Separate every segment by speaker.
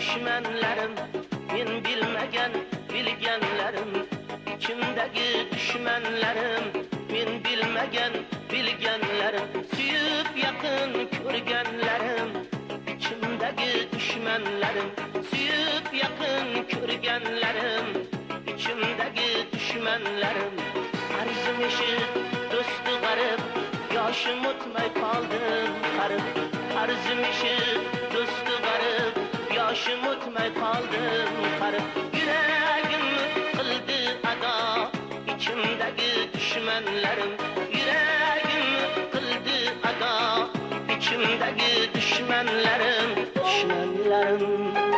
Speaker 1: düşmanlarım, men bilmagan bilganlarim, ichimdagi düşmanlarım, men bilmagan bilganlarim, suyib yaqin ko'rganlarim, ichimdagi düşmanlarım, suyib yaqin ko'rganlarim, ichimdagi düşmanlarım, arzim eshit do'sti g'arib, yoshim o'tmay qoldim qarib, arzim eshit do'sti g'arib, yoshim o'tmay qoldim qarib, yuragimni qildi ado, ichimdagi düşmanlarim, yuragimni qildi ado, ichimdagi düşmanlarim, düşmanlarim,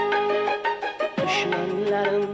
Speaker 1: düşmanlarim.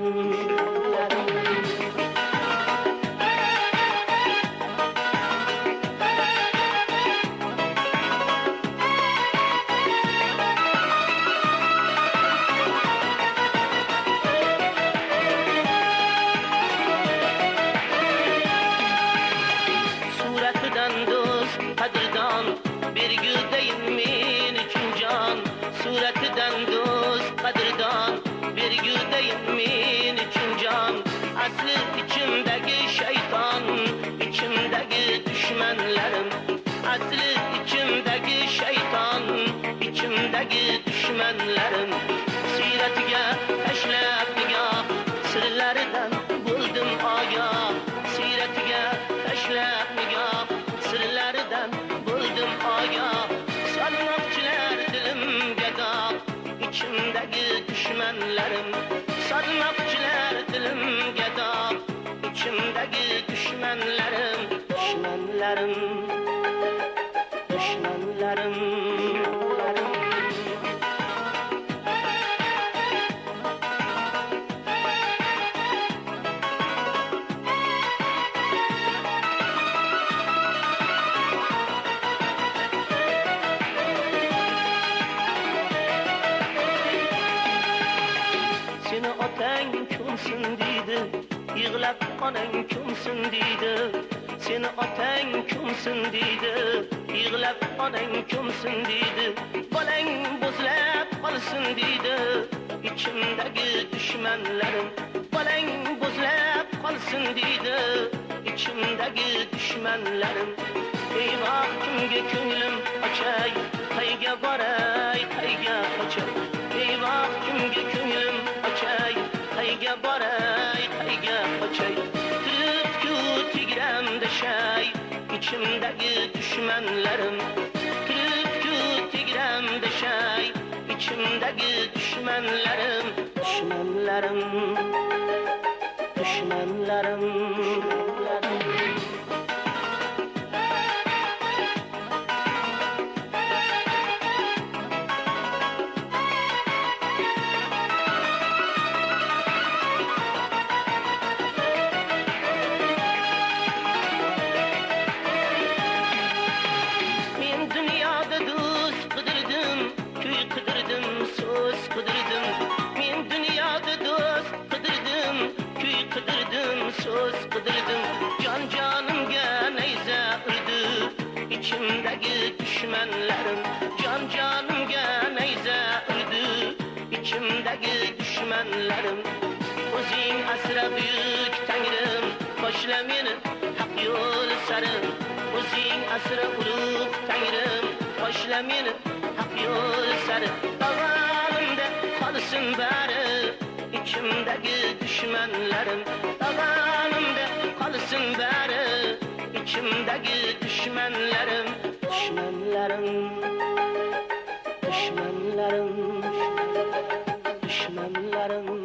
Speaker 1: Qadrdon bergudayin men uchun jon, suratidan do'st qadrdon bergudayin men uchun jon, asli ichimdagi shayton, ichimdagi dushmanlarim, asli ichimdagi shayton, ichimdagi dushmanlarim, siyratiga tashlab nigoh, sirlaridan bo'ldim ogoh, siyratiga tashlab nigoh, sirlaridan bo'ldim ogoh, solmoqchilar dilimga dog', ichimdagi dushmanlarim, solmoqchilar dilimga dog', ichimdagi dushmanlarim, dushmanlarim, dushmanlarim. Seni otang ko'msin deydi, yig'lab onang ko'msin deydi, seni otang ko'msin deydi, yig'lab onang ko'msin deydi, bolang bo'zlab qolsin deydi, ichimdagi dushmanlarim, bolang bo'zlab qolsin deydi, ichimdagi dushmanlarim, eyvoh kimga ko'nglim ochay, qayga boray, qayga qochay, eyvoh kimga ko'nglim ochay, qayga boray, qayga qochay, turibdi-ku tegramda shay, ichimdagi dushmanlarim, turibdi-ku tegramda shay, ichimdagi dushmanlarim, dushmanlarim, dushmanlarim, dushmanlarim. So'z qidirdim, jon jonimga nayza urdi, ichimdagi dushmanlarim, jon jonimga nayza urdi, ichimdagi dushmanlarim, o'zing asra buyuk tangrim, boshla meni haq yo'l sari, o'zing asra ulug' tangrim, boshla meni haq yo'l sari, davomimda qolsin bari, ichimdagi dushmanlarim, davomimda qolsin bari, ichimdagi dushmanlarim, dushmanlarim, dushmanlarim, dushmanlarim.